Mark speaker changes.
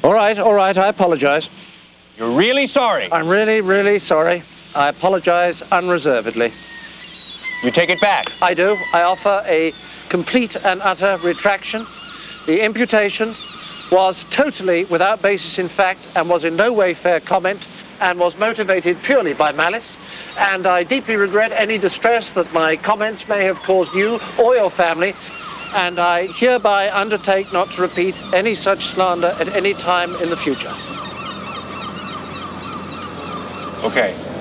Speaker 1: All right, I apologize.
Speaker 2: You're really sorry?
Speaker 1: I'm really, really sorry. I apologize unreservedly.
Speaker 2: You take it back?
Speaker 1: I do. I offer a complete and utter retraction. The imputation was totally without basis in fact and was in no way fair comment and was motivated purely by malice. And I deeply regret any distress that my comments may have caused you or your family. And I hereby undertake not to repeat any such slander at any time in the future.
Speaker 2: Okay.